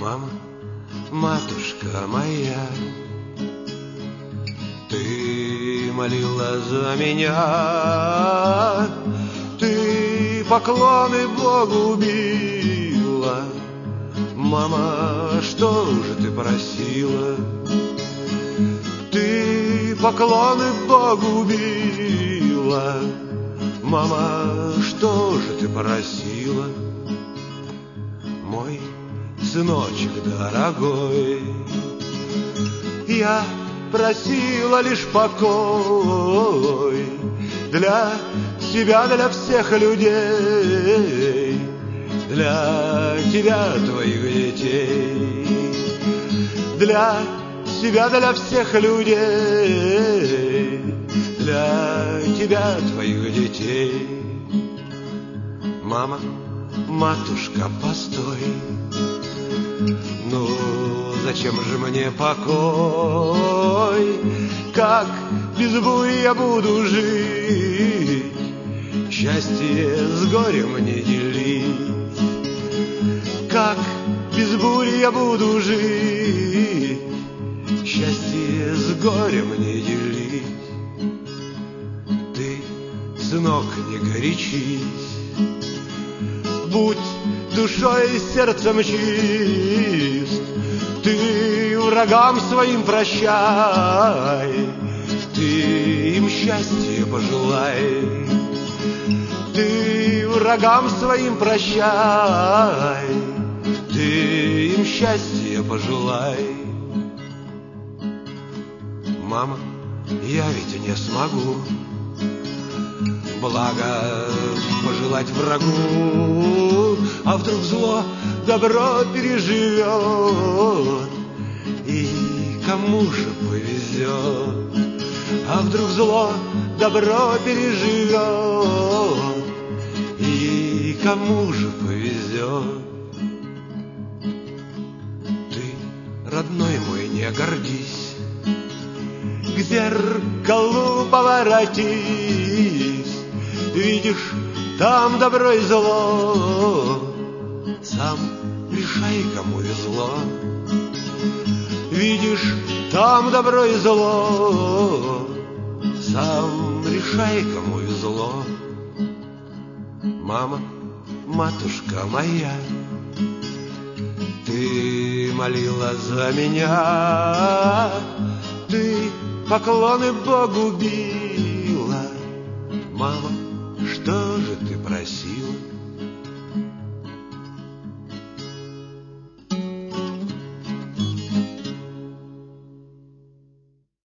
Мама, матушка моя, ты молила за меня, ты поклоны Богу била. Мама, что же ты просила? Ты поклоны Богу била. Мама, что же ты просила? Мой сыночек дорогой, я просила лишь покой для себя, для всех людей, для тебя, твоих детей, для себя, для всех людей, для тебя, твоих детей. Мама, матушка, постой, ну зачем же мне покой? Как без бури я буду жить, счастье с горем не делить? Как без бури я буду жить, счастье с горем не делить? Ты, сынок, не горячись, будь душой и сердцем чист, ты врагам своим прощай, ты им счастье пожелай, ты врагам своим прощай, ты им счастье пожелай. Мама, я ведь не смогу благо пожелать врагу, а вдруг зло добро переживет, и кому же повезет? А вдруг зло добро переживет, и кому же повезет? Ты, родной мой, не гордись, к зеркалу поворотись, видишь, там добро и зло, сам решай, кому везло. Видишь, там добро и зло, сам решай, кому везло. Мама, матушка моя, ты молила за меня, ты поклоны Богу била. Мама, что же ты просила?